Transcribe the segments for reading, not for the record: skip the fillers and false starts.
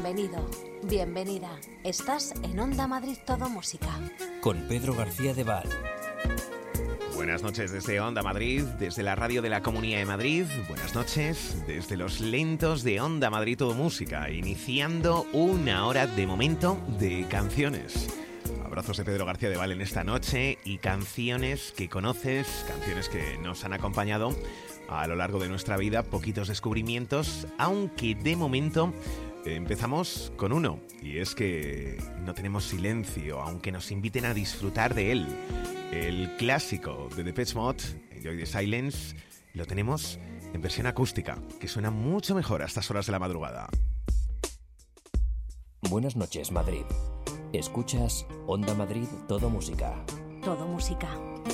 Bienvenido, bienvenida. Estás en Onda Madrid Todo Música. Con Pedro García de Val. Buenas noches desde Onda Madrid, desde la radio de la Comunidad de Madrid. Buenas noches desde los lentos de Onda Madrid Todo Música, iniciando una hora de momento de canciones. Abrazos de Pedro García de Val en esta noche y canciones que conoces, canciones que nos han acompañado a lo largo de nuestra vida, poquitos descubrimientos, aunque de momento empezamos con uno, y es que no tenemos silencio, aunque nos inviten a disfrutar de él. El clásico de Depeche Mode, Enjoy the Silence, lo tenemos en versión acústica, que suena mucho mejor a estas horas de la madrugada. Buenas noches, Madrid. Escuchas Onda Madrid Todo Música. Todo Música.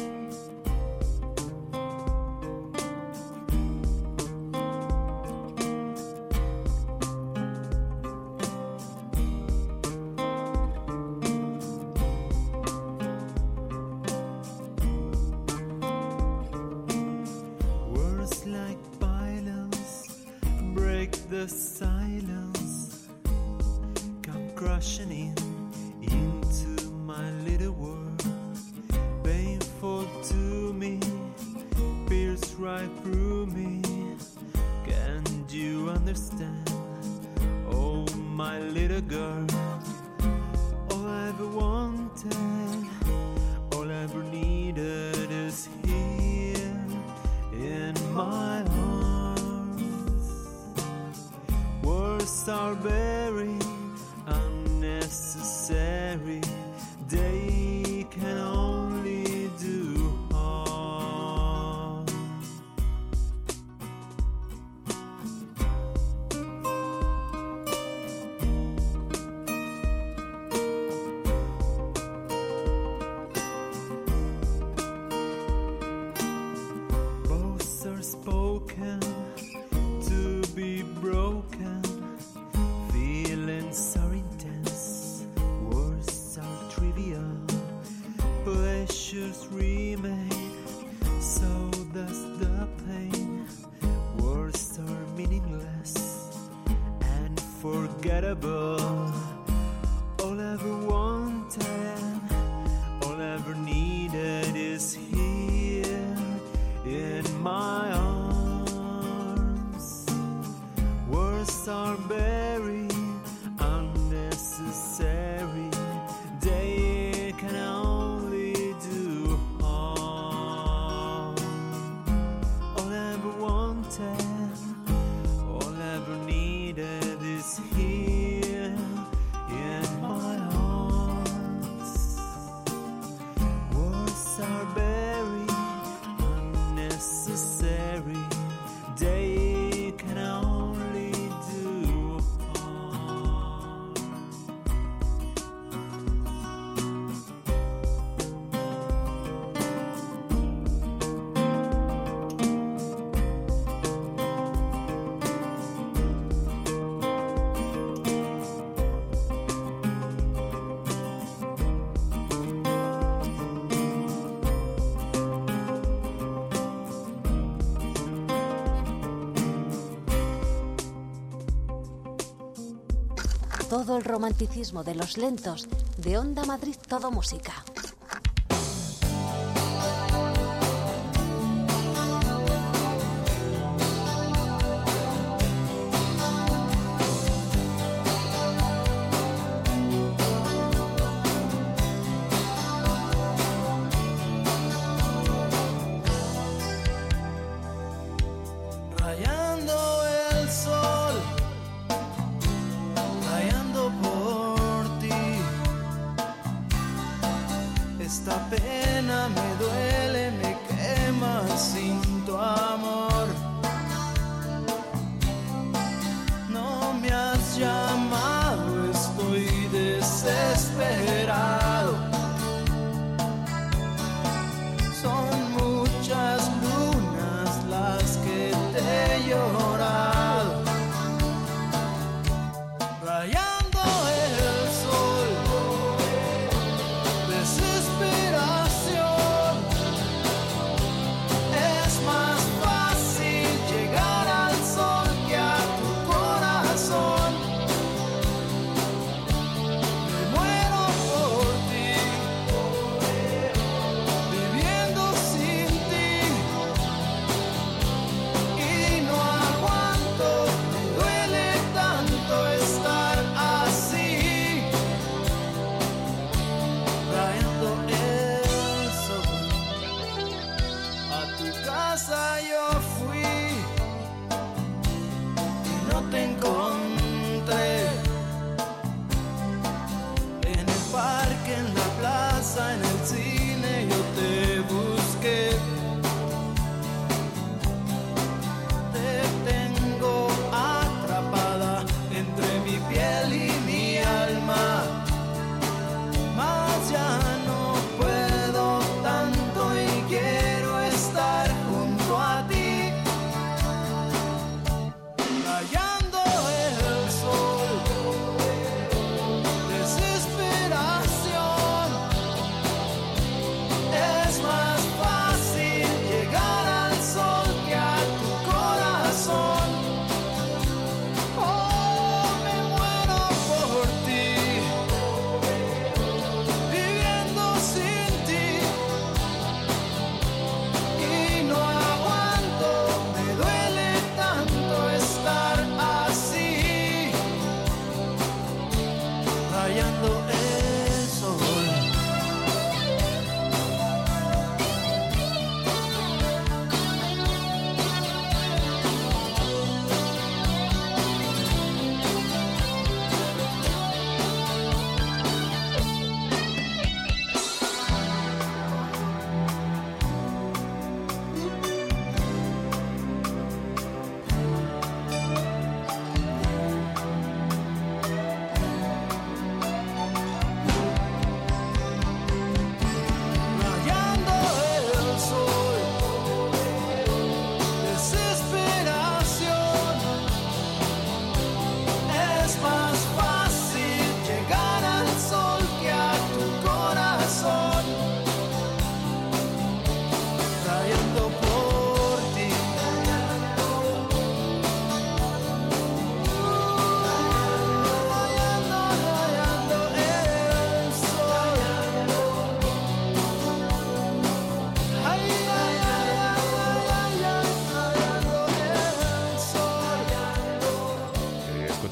Todo el romanticismo de los lentos de Onda Madrid Todo Música.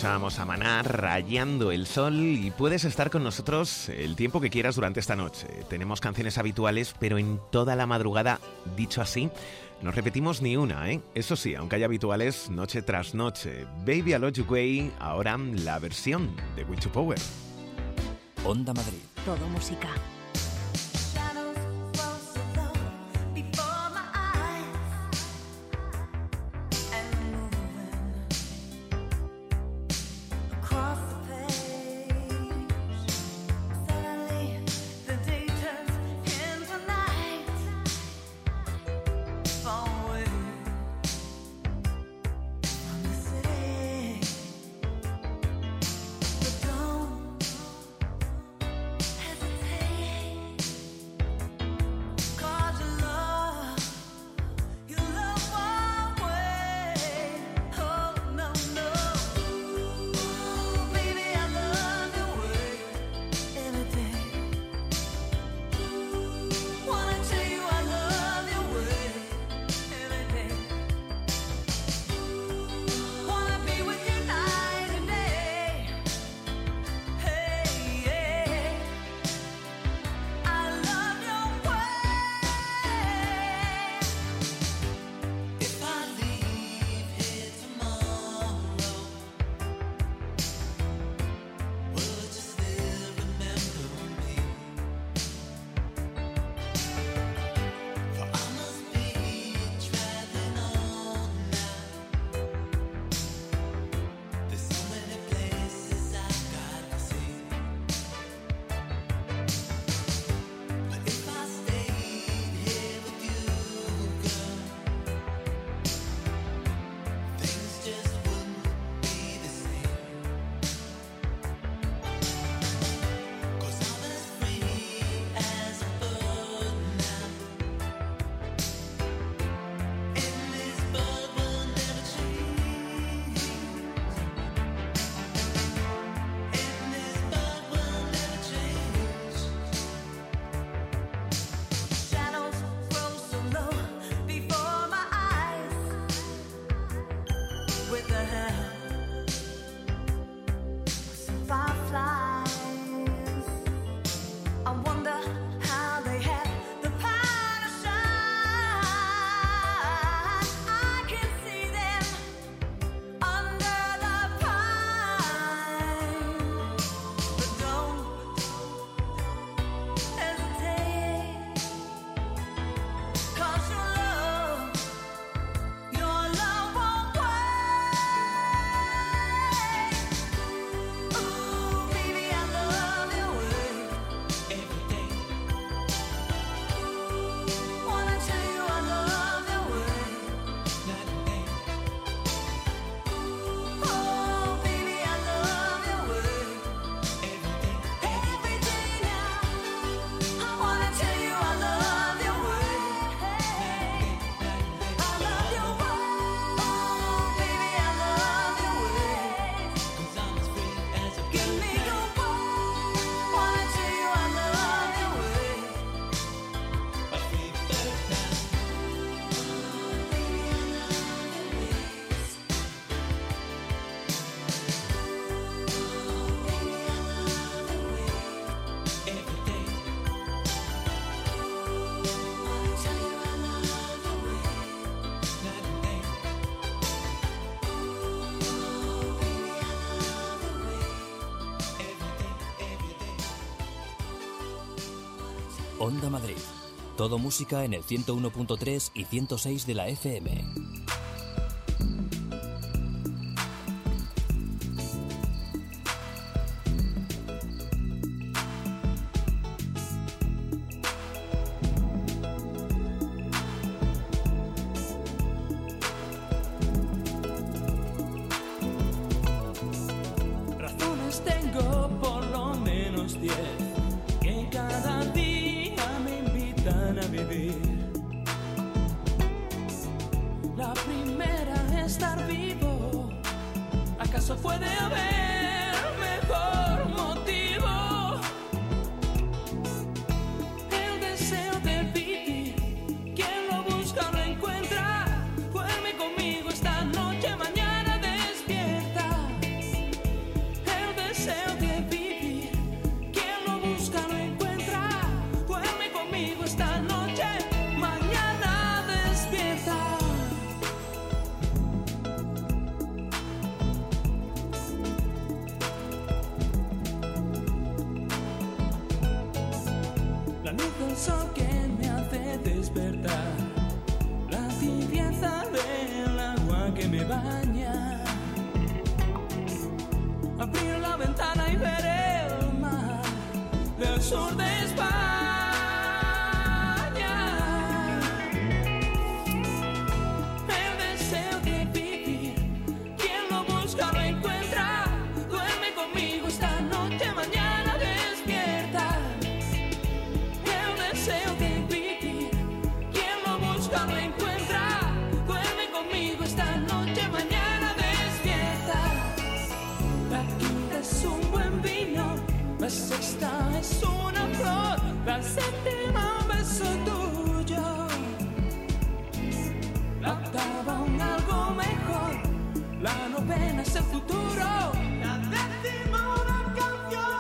estábamos a Maná, rayando el sol, y puedes estar con nosotros el tiempo que quieras durante esta noche. Tenemos canciones habituales, pero en toda la madrugada, dicho así, no repetimos ni una, ¿eh? Eso sí, aunque hay habituales noche tras noche. Baby I Love You Way, ahora la versión de Will to Power. Onda Madrid. Todo música. Onda Madrid. Todo música en el 101.3 y 106 de la FM. Razones tengo por lo menos 10 que cada día me invitan a vivir. La primera es estar vivo. ¿Acaso puede haber mejor motivo? El deseo de vivir, quien lo busca lo encuentra. Duerme conmigo esta noche, mañana despierta. sol que me hace despertar, la tibieza del agua que me baña. Abrir la ventana y ver el mar del sur de España. La sexta es una flor, la séptima un beso tuyo, la octava un algo mejor, la novena es el futuro, la décima una canción.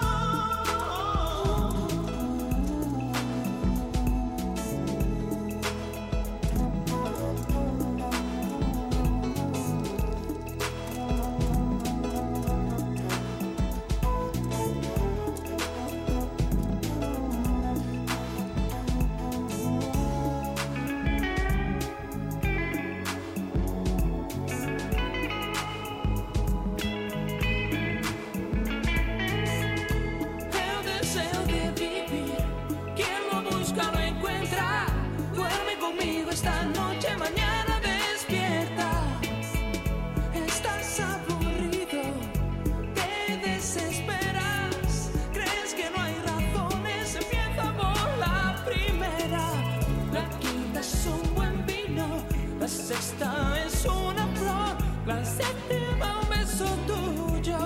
Sexta es una flor, la séptima un beso tuyo,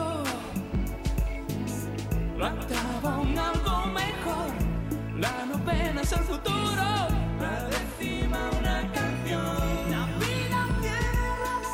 la octava un algo mejor, la novena es el futuro, la décima una canción. La vida tiene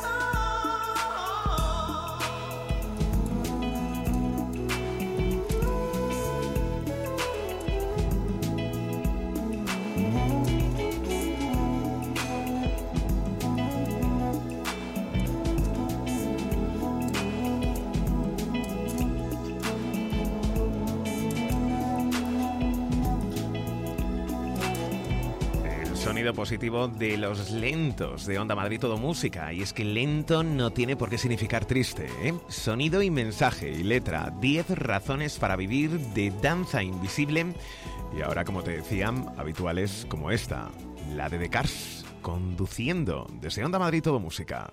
Sonido positivo de los lentos de Onda Madrid Todo Música. Y es que lento no tiene por qué significar triste, ¿eh? Sonido y mensaje y letra, 10 razones para vivir de Danza Invisible. Y ahora, como te decía, habituales como esta, la de The Cars, conduciendo desde Onda Madrid Todo Música.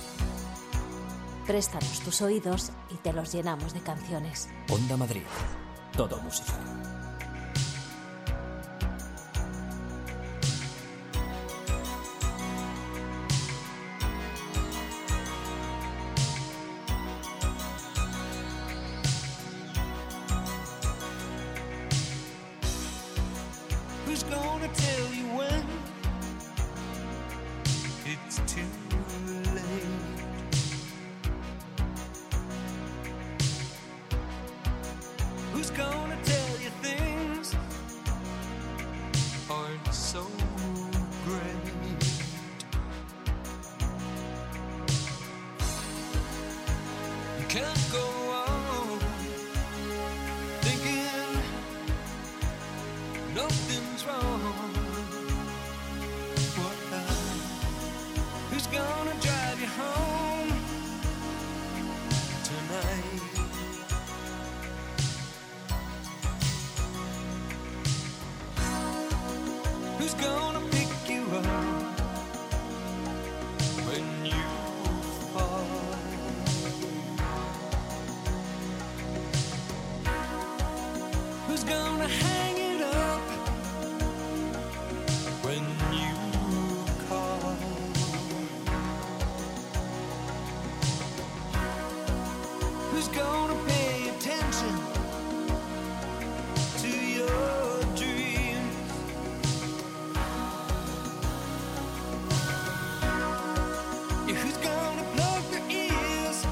Préstanos tus oídos y te los llenamos de canciones. Onda Madrid Todo Música.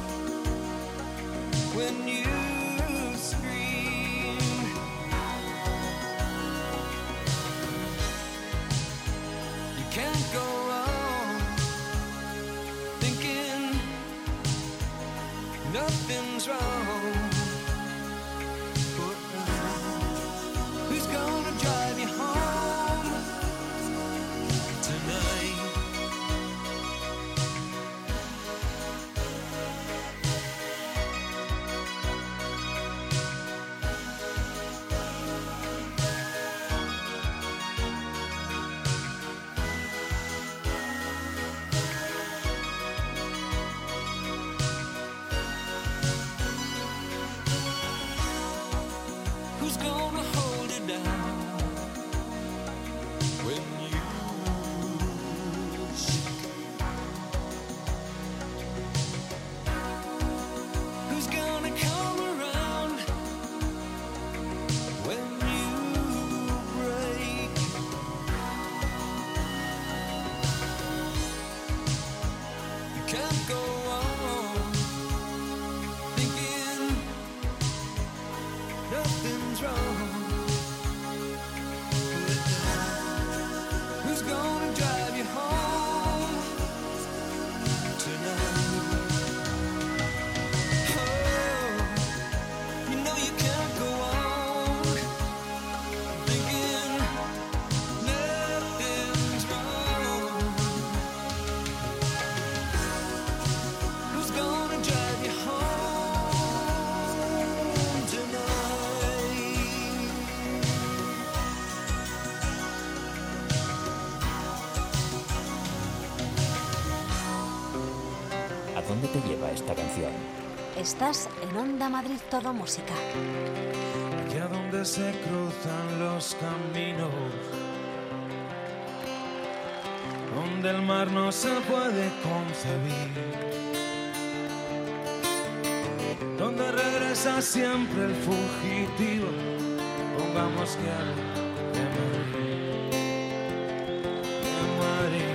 When you scream, esta canción. Estás en Onda Madrid Todo Música. Allá donde se cruzan los caminos, donde el mar no se puede concebir, donde regresa siempre el fugitivo, pongamos que hable de Madrid, de Madrid.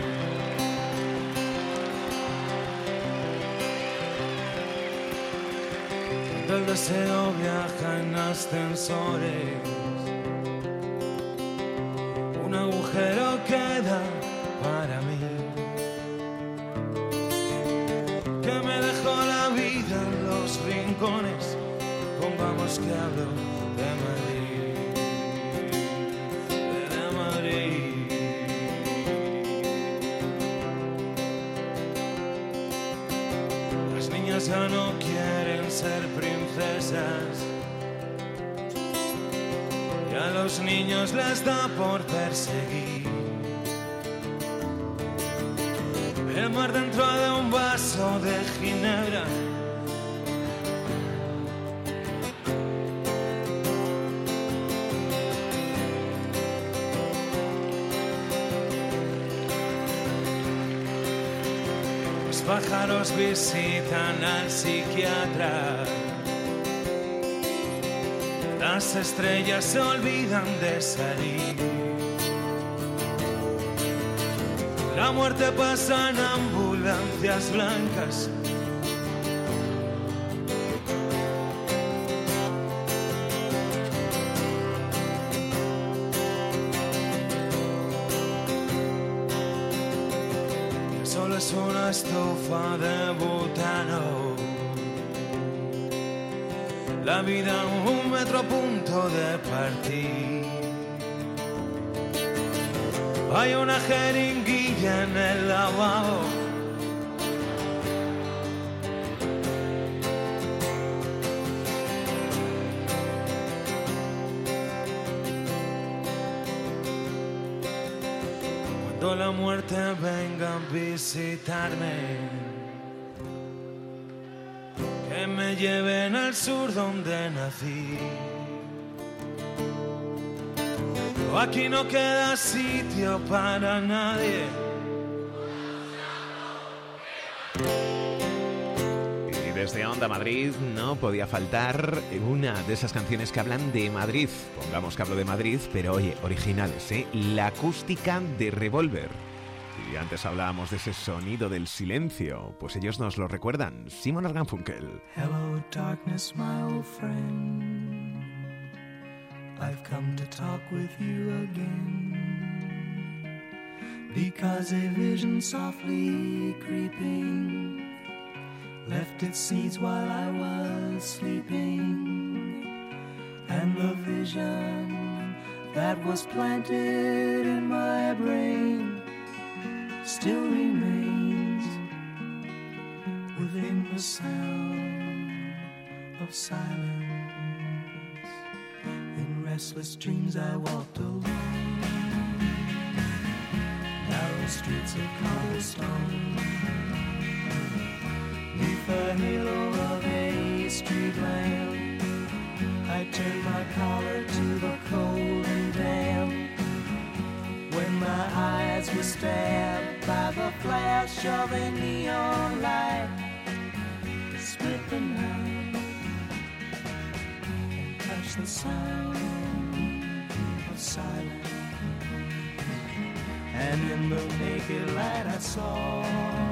Donde el deseo viaja en ascensores, un agujero queda para mí, que me dejó la vida en los rincones, pongamos que hablo de Madrid, de Madrid. Las niñas ya no quieren ser princesas, y a los niños les da por perseguir el mar dentro de un vaso de ginebra. Los pájaros visitan al psiquiatra, las estrellas se olvidan de salir, la muerte pasa en ambulancias blancas. Solo es una estufa de butano, la vida un metro a punto de partir. Hay una jeringuilla en el lavabo, cuando la muerte venga a visitarme, que me lleven al sur donde nací. Aquí no queda sitio para nadie. Y desde Onda Madrid no podía faltar una de esas canciones que hablan de Madrid. Pongamos que hablo de Madrid, pero oye, originales, ¿eh? La acústica de Revolver. Y antes hablábamos de ese sonido del silencio, pues ellos nos lo recuerdan. Simon & Garfunkel. Hello darkness, my old friend. I've come to talk with you again, because a vision softly creeping left its seeds while I was sleeping, and the vision that was planted in my brain still remains within the sound of silence. In restless dreams I walked alone, narrow streets of cobblestone, neath the halo of a street lamp. I turned my collar to the cold and damp, when my eyes were stabbed by the flash of a neon light that split the night and touched the sound of silence. And in the naked light I saw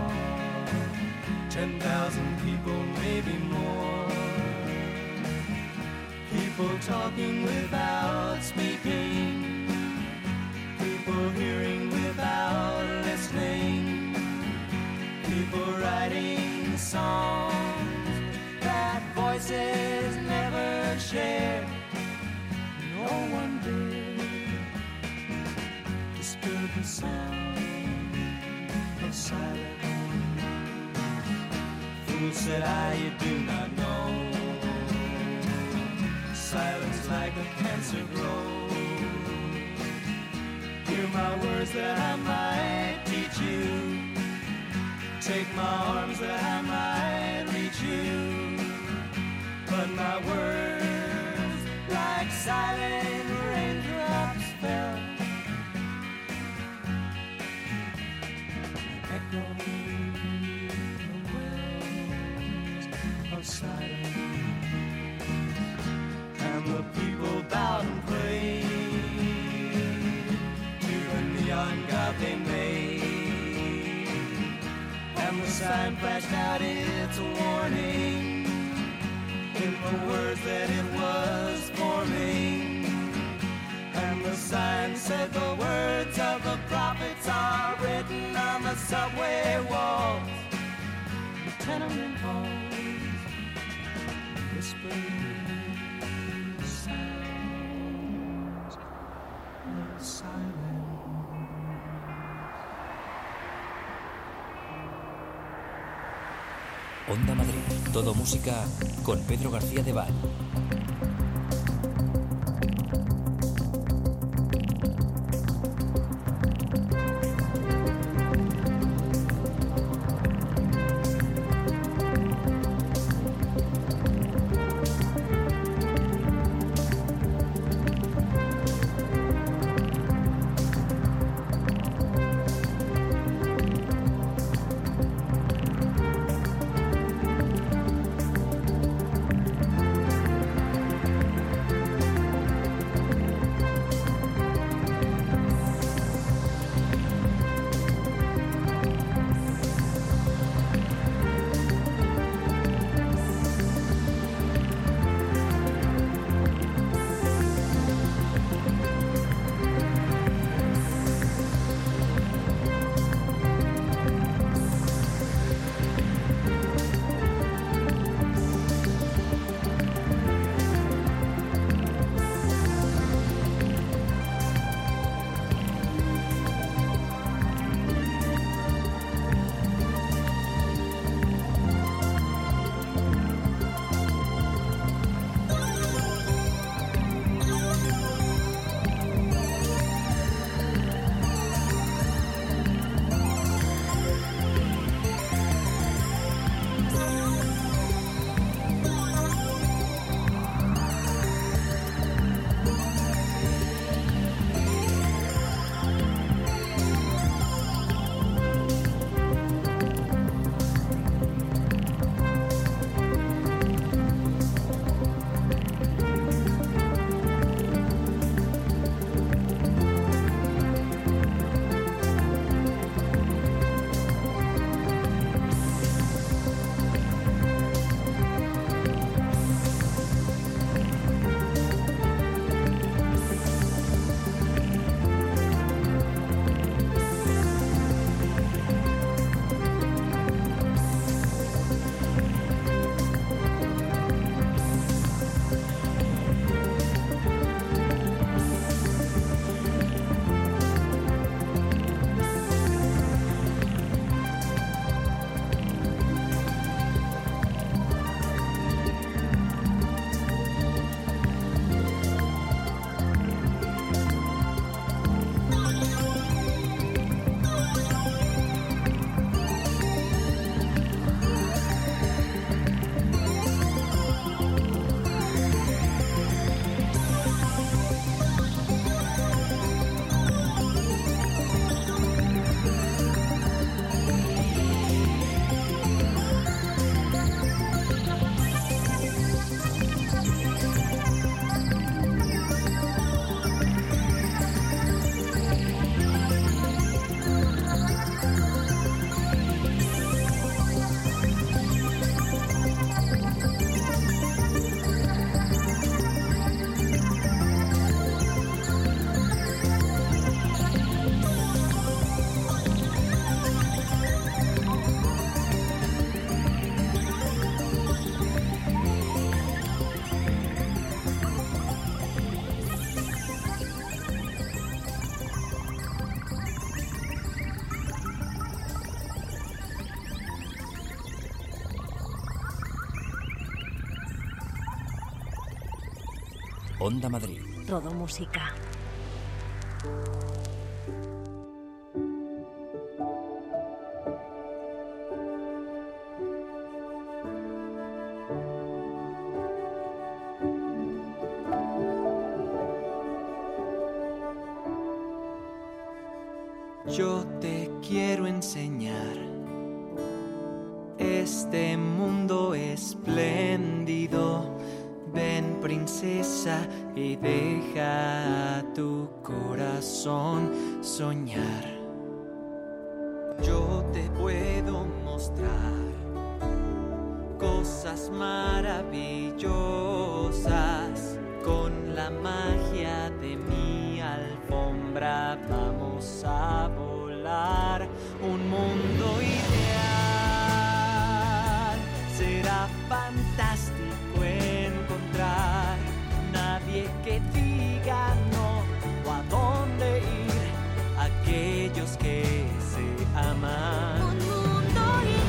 10,000 people, maybe more, people talking without speaking, people hearing without listening, people writing songs that voices never shared. No one did disturb the sound of silence. Fool, said I, you do not know, silence like a cancer grows. Hear my words that I might teach you, take my arms that I might reach my words like silent raindrops fell, echoing the wells of silence. And the people bowed and prayed to the neon god they made, and the sign flashed out its warning in the words that it was forming. And the sign said the words of the prophets are written on the subway walls, the tenement halls, whispering sounds of silence. Onda Madrid, todo música con Pedro García de Val. Onda Madrid. Todo música. yo te quiero enseñar este mundo espléndido. Ven, princesa, y deja a tu corazón soñar. Yo te puedo mostrar cosas maravillosas. Con la magia de mi alfombra vamos a volar. Un mundo ideal será fantástico encontrar. Nadie que diga no o a dónde ir. Aquellos que se aman. Un mundo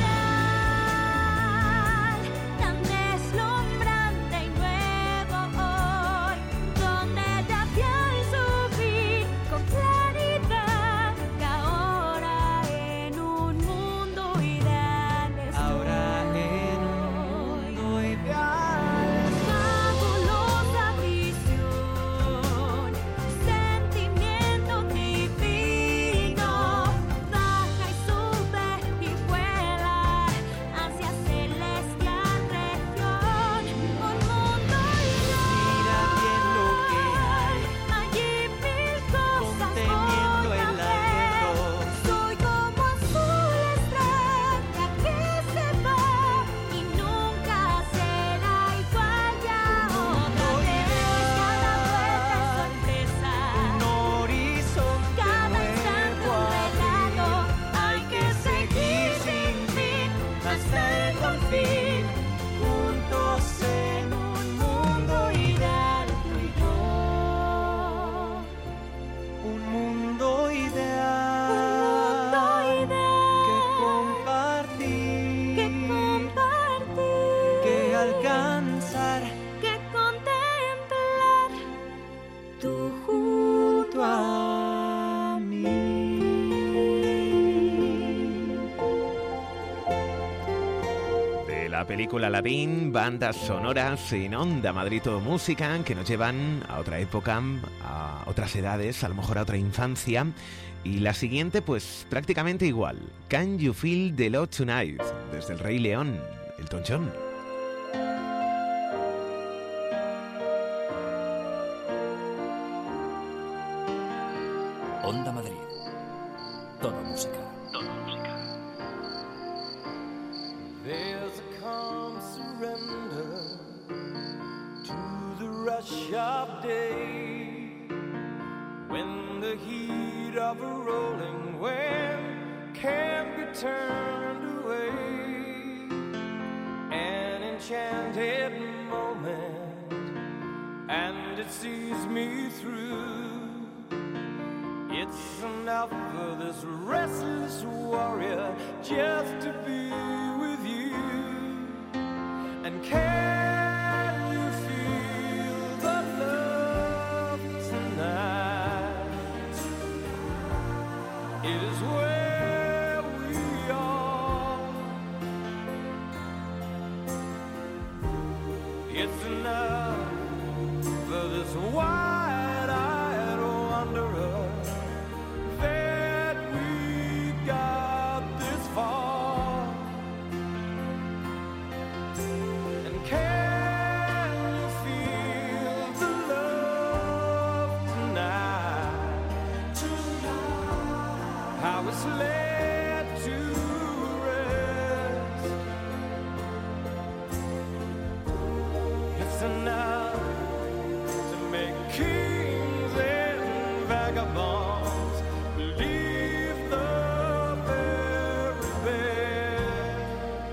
ideal, tan deslumbrante y nuevo hoy, donde te apial subir con claridad. Que ahora en un mundo ideal estoy. Ahora en un mundo ideal. Fabulosa visión, sentimiento divino. Baja y sube y vuela hacia celestial región. Un mundo Mira bien lo que hay, ideal, allí mil cosas conteniendo el podrán ver. aliento. Soy como azul estrella que se va y nunca será igual ya otra vez. Cada vuelta es sorpresa, Un horizonte cada instante nuevo un regalo. abrir. Hay que seguir sin fin hasta el confín, juntos en un mundo ideal tú y yo. Un mundo ideal, Que compartir, compartir, que alcanzar, que contemplar, tú junto junto a mí. De la película Aladdin, bandas sonoras en Onda Madrid Todo Música que nos llevan a otra época, a otras edades, a lo mejor a otra infancia. Y la siguiente, pues prácticamente igual. Can You Feel the Love Tonight? Desde El Rey León, Elton John. Onda Madrid. Todo música. There's a calm surrender to the rush of day, when the heat of a rolling wave can't be turned away. An enchanted moment, and it sees me through. It's enough for this restless warrior just to be with you. And can you feel the love tonight? It is where we are. It's enough for this wide-eyed wanderer that we got this far. And can you feel the love tonight? How it's led to rest. It's enough to make kings and vagabonds believe the very best.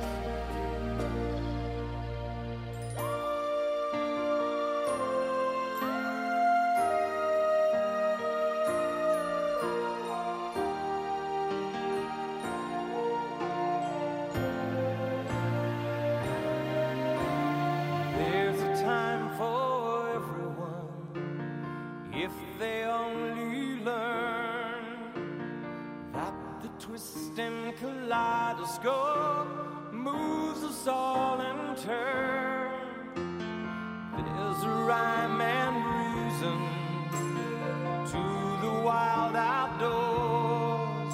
There's a time for everyone if they only learn that the twisting kaleidoscope moves us all in turn. There's a rhyme and reason to the wild outdoors.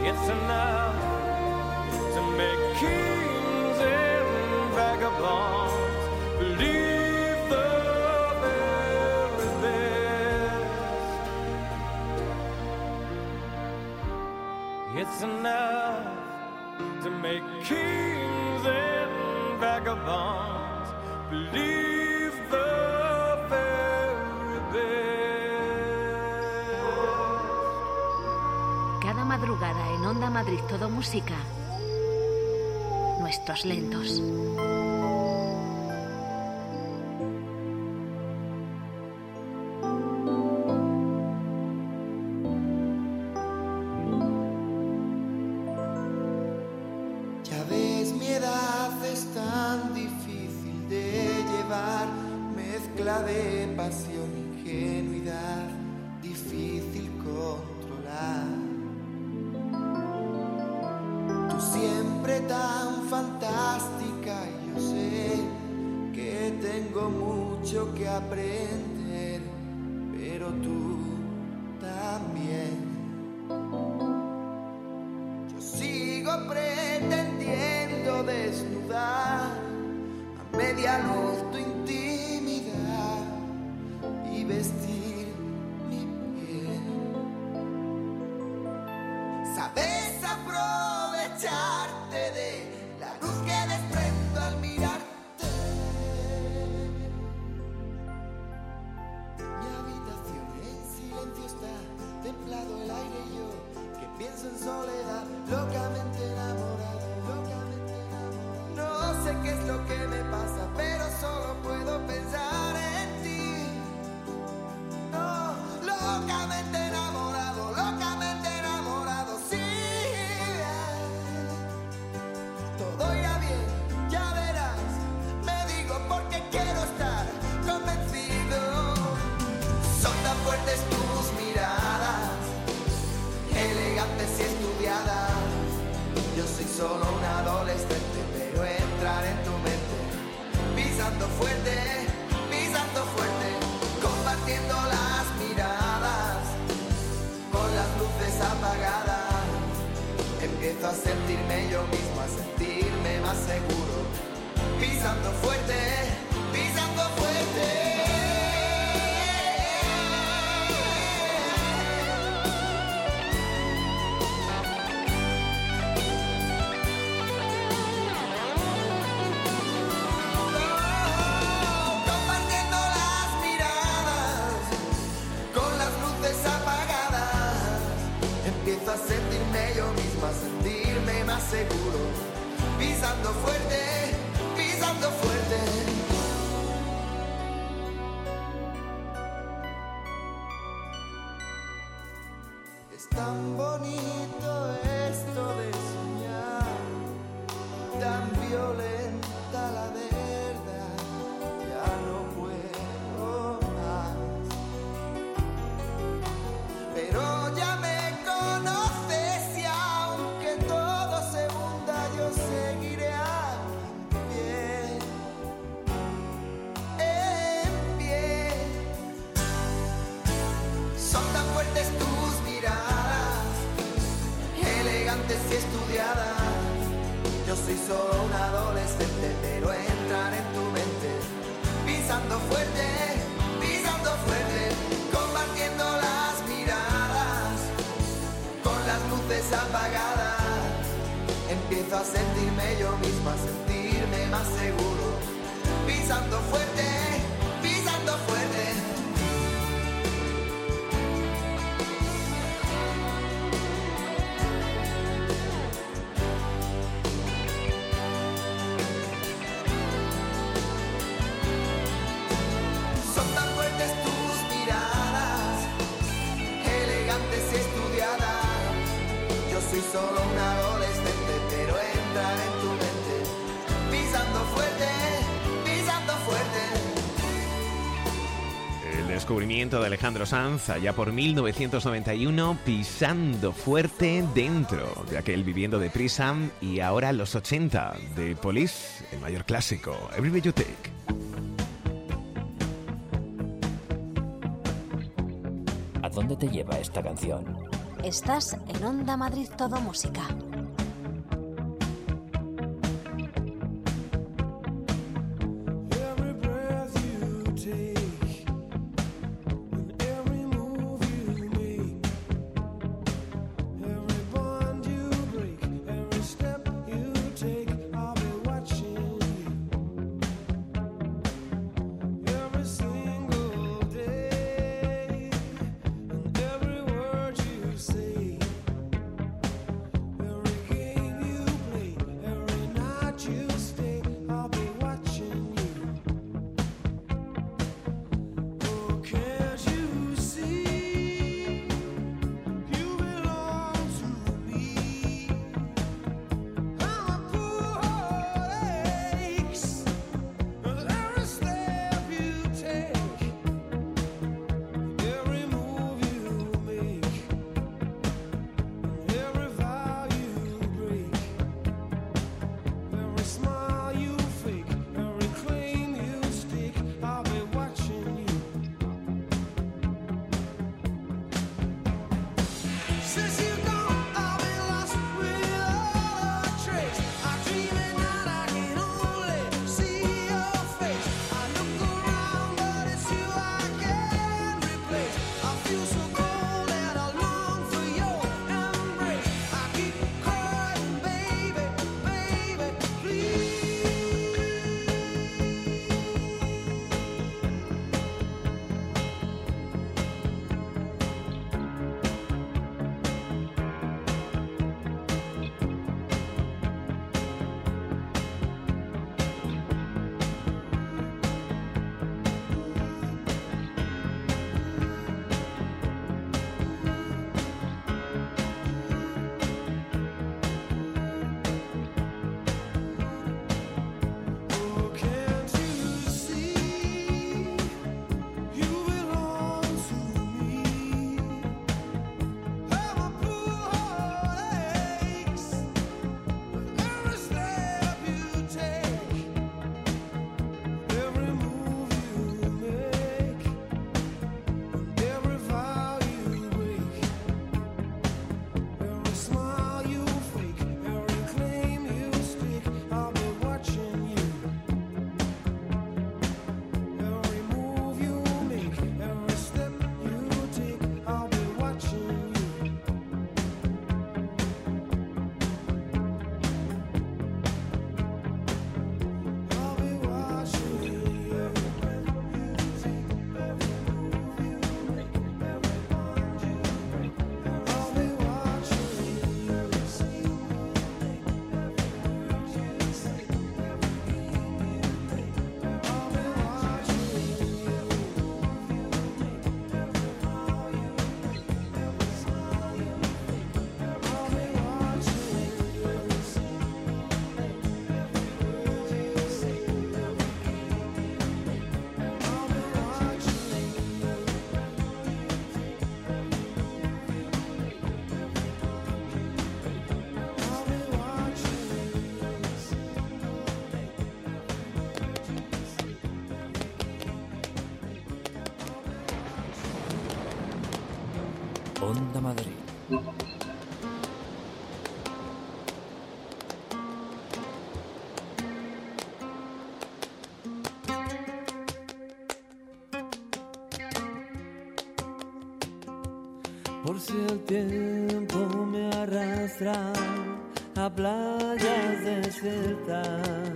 It's enough to make kings and vagabonds believe the very best. It's enough to make kings and vagabonds believe the very best. Cada madrugada en Onda Madrid Todo Música, Nuestros Lentos. Ya ves, mi edad es tan difícil de llevar, mezcla de pasión, ingenuidad, difícil controlar. Tú siempre tan fantástica, yo sé que tengo mucho que aprender, pero tú también. Yo sigo pretendiendo desnudar a media luz tu intimidad y vestir mi piel. Sabes aprovecharte de la luz que desprendo al mirarte. Mi habitación en silencio está, templado el aire y yo que pienso en soledad, locamente enamorado, locamente enamorado. No sé qué es lo que me pasa, pero solo puedo pensar en ti. No, locamente enamorado, sí. Todo irá bien, ya verás. Me digo porque quiero estar convencido. Son tan fuertes tus miradas, elegantes y estudiadas. Yo soy solo un adolescente, pero entrar en tu mente, pisando fuerte, compartiendo las miradas, con las luces apagadas. Empiezo a sentirme yo mismo, a sentirme más seguro, pisando fuerte, pisando fuerte. Compartiendo las miradas, con las luces apagadas. Empiezo a sentirme yo mismo, a sentirme más seguro, pisando fuerte, pisando fuerte. Es tan bonito esto de soñar, tan violenta la verdad, ya no puedo más. Pero ya me conoces y aunque todo se hunda, yo seguiré en pie. Son tan fuertes tus miradas, elegantes y estudiadas. Yo soy solo un adolescente, pero entrar en tu mente, pisando fuerte, compartiendo las miradas, con las luces apagadas. Empiezo a sentirme yo mismo, a sentirme más seguro, pisando fuerte, pisando fuerte. Son tan fuertes tus miradas, elegantes y estudiadas. Yo soy solo un adolescente, pero entrar en tu mente, pisando fuerte, pisando fuerte. El descubrimiento de Alejandro Sanz allá por 1991, pisando fuerte dentro de aquel Viviendo Deprisa, y ahora los 80 de Police, el mayor clásico, Every Breath You Take. ¿A dónde te lleva esta canción? Estás en Onda Madrid Todo Música. Onda Madrid. Por si el tiempo me arrastra a playas desiertas,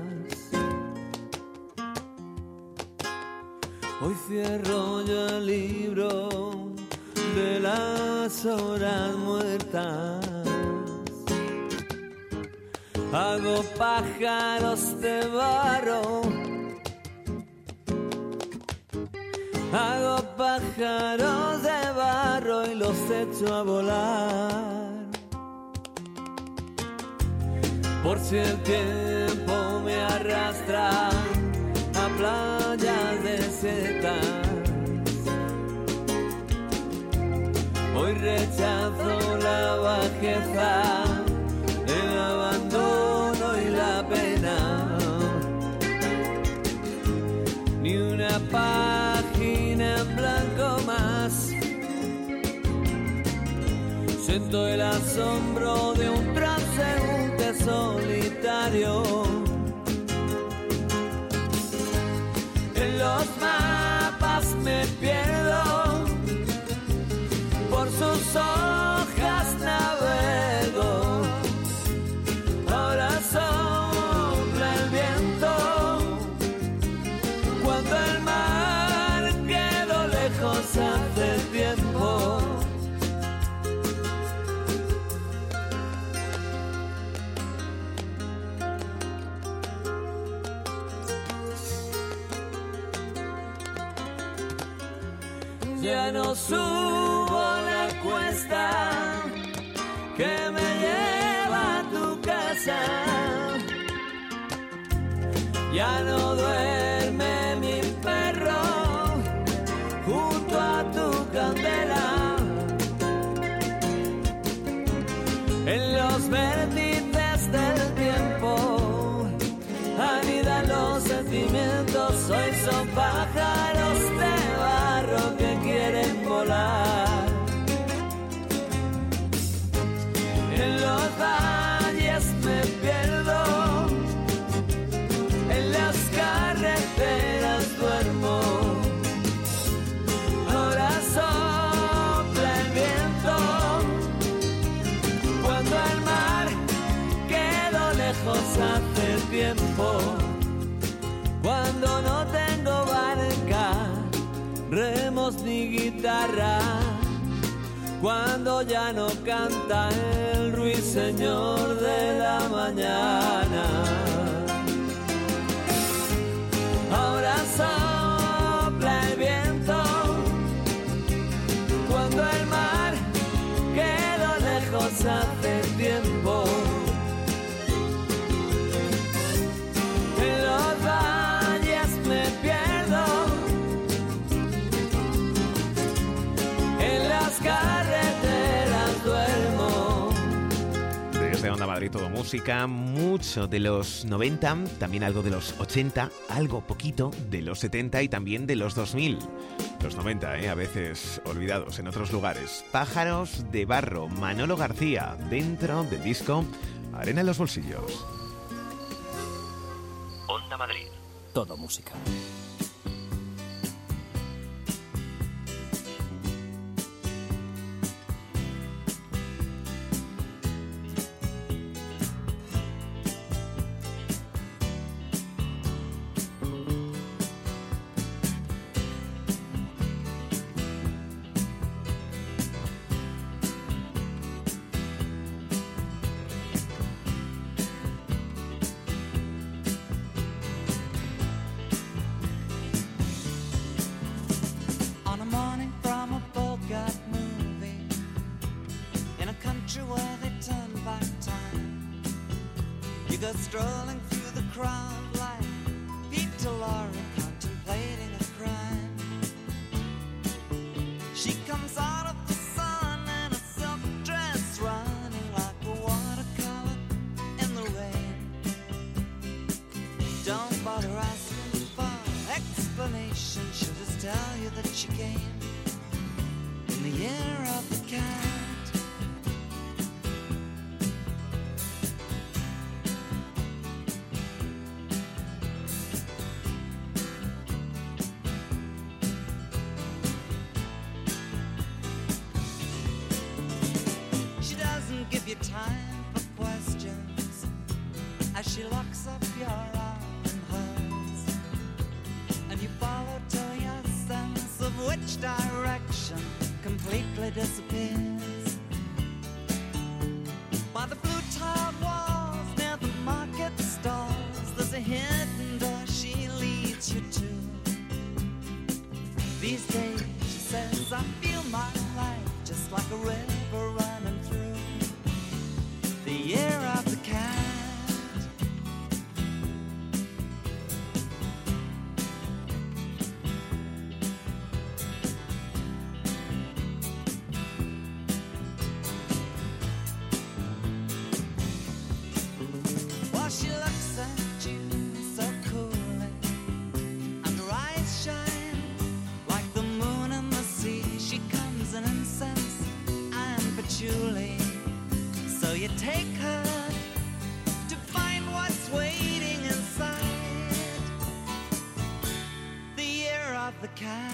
hoy cierro yo el libro de las horas muertas. Hago pájaros de barro, hago pájaros de barro y los echo a volar. Por si el tiempo me arrastra a playas desiertas, hoy rechazo la bajeza, el abandono y la pena. Ni una página en blanco más. Se susto, el asombro de un transeúnte solitario. En los mapas me pierdo, por sus hojas navego. Ahora sopla el viento, cuando el mar quedó lejos hace tiempo. Ya no subo la cuesta que me lleva a tu casa. Ya no duerme mi perro junto a tu candela. En los vértices del tiempo anidan los sentimientos. Hoy son pájaros de barro que quieren volar. En los valles me pierdo, en las carreteras duermo. Ahora sopla el viento, cuando el mar quedó lejos hace tiempo. Cuando no tengo barca, remos ni guitarra, cuando ya no canta el ruiseñor de la mañana. Ahora sopla el viento, cuando el mar quedó lejos hace tiempo. En los valles me pierdo, en las carreteras duermo. Desde Onda Madrid Todo Música, mucho de los 90, también algo de los 80, algo poquito de los 70 y también de los 2000. Los 90, a veces olvidados en otros lugares. Pájaros de barro, Manolo García, dentro del disco Arena en los bolsillos. Onda Madrid. Todo música. Strolling through the crowd like Peter Laura contemplating a crime. She comes out of the sun in a silk dress, running like a watercolor in the rain. Don't bother asking for explanation, she'll just tell you that she came in the year of the cat. Give you time for questions as she locks up your arm in hers, and you follow till your sense of which direction completely disappears. By the blue tiled walls near the market stalls, there's a hidden door she leads you to. These days, she says, I feel my life just like a river running through the year of the cat. you take her to find what's waiting inside the year of the cat.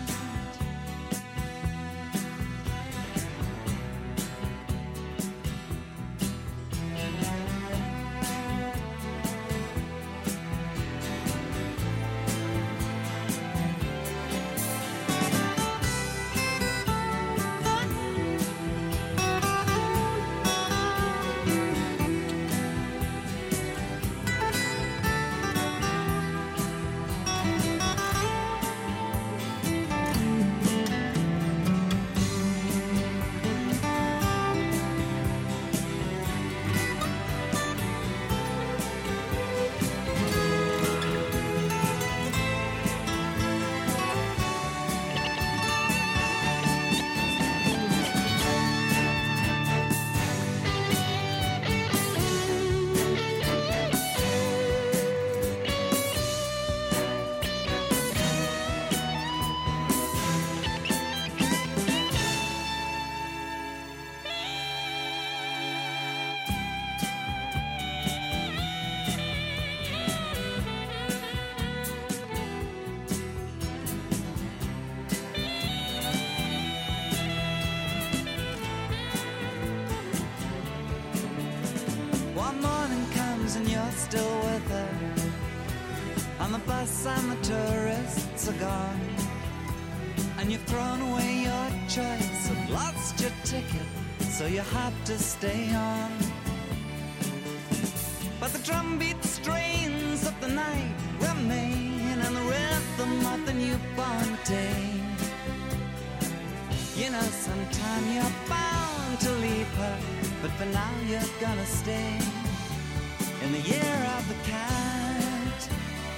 One morning comes and you're still with her. On the bus and the tourists are gone, and you've thrown away your choice and lost your ticket, so you have to stay on. But the drumbeat strains of the night remain, and the rhythm of the newborn day. You know sometime you're bound to leave her, but for now you're gonna stay in the year of the cat.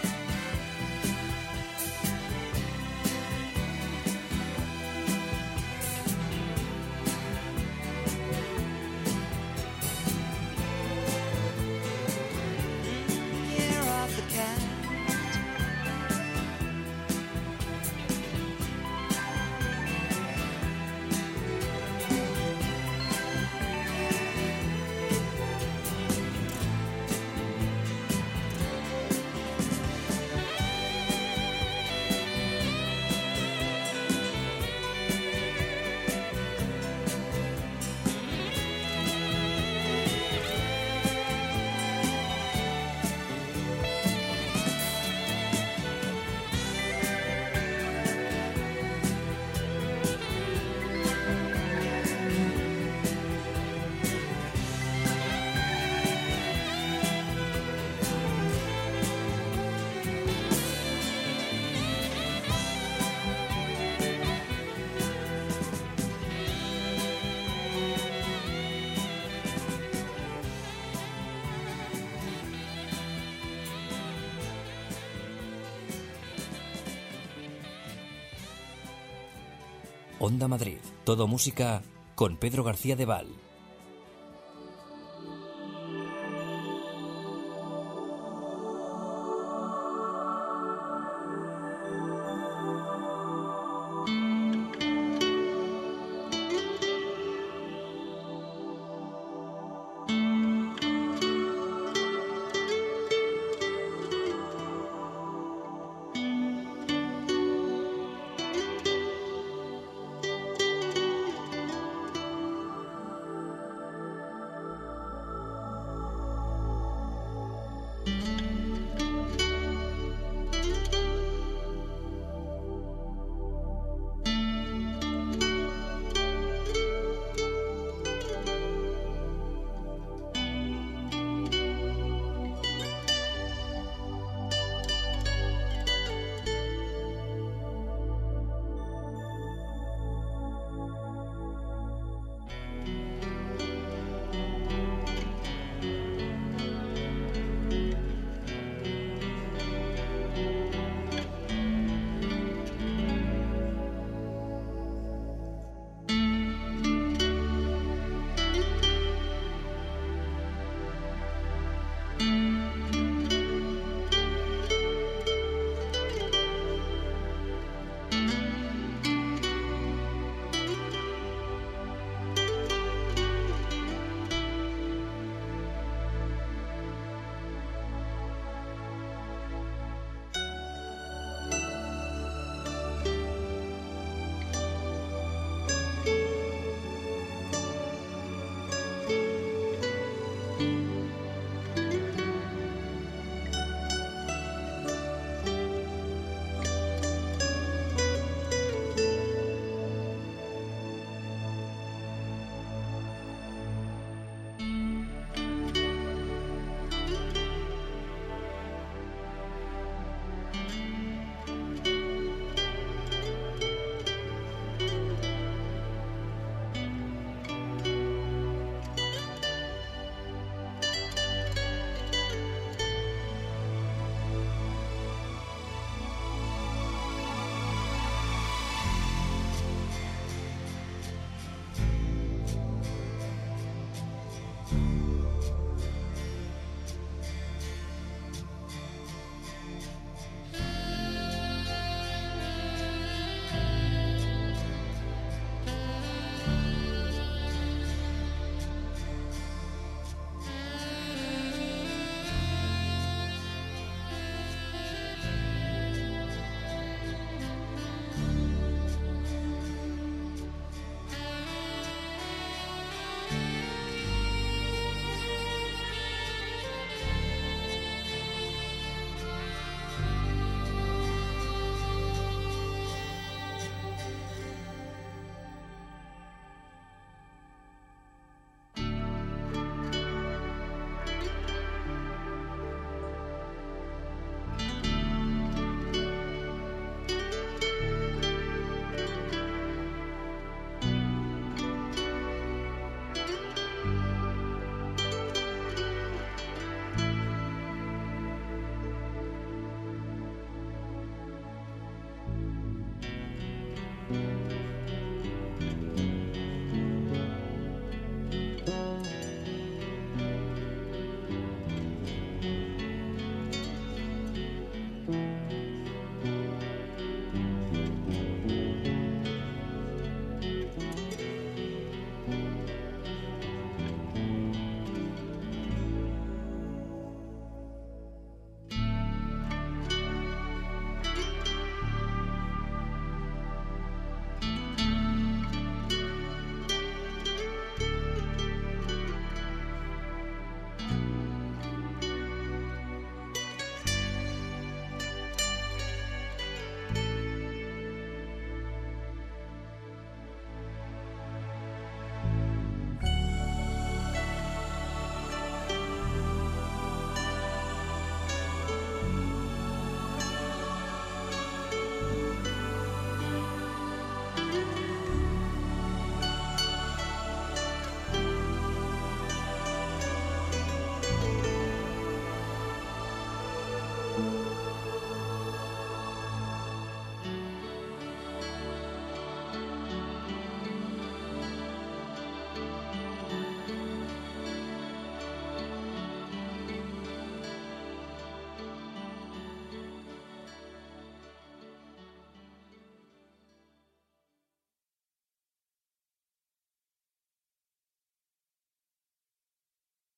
Year of the cat. Onda Madrid, todo música con Pedro García de Val.